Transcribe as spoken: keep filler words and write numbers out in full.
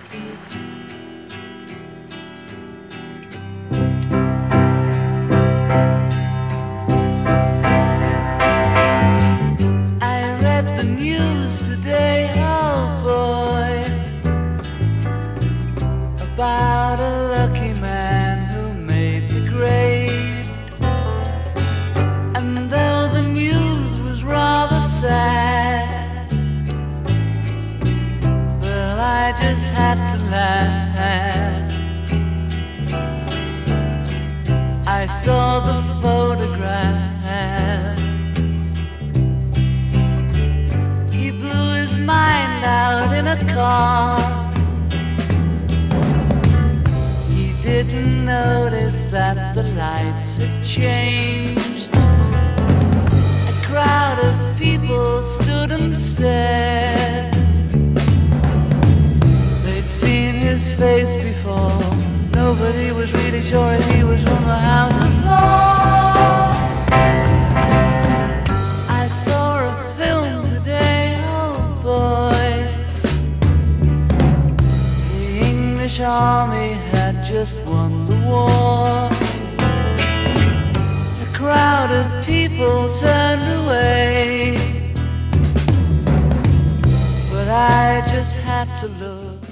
About a lucky man who made the grade. And though the news was rather sad, well, I just had to laugh. I saw the photograph. He blew his mind out in a car. Didn't notice that the lights had changed. A crowd of people stood and stared. They'd seen his face before. Nobody was really sure if he was from the House of Lords. I saw a film today, oh boy. The English army had just won the war. A crowd of people turned away, but I just had to look.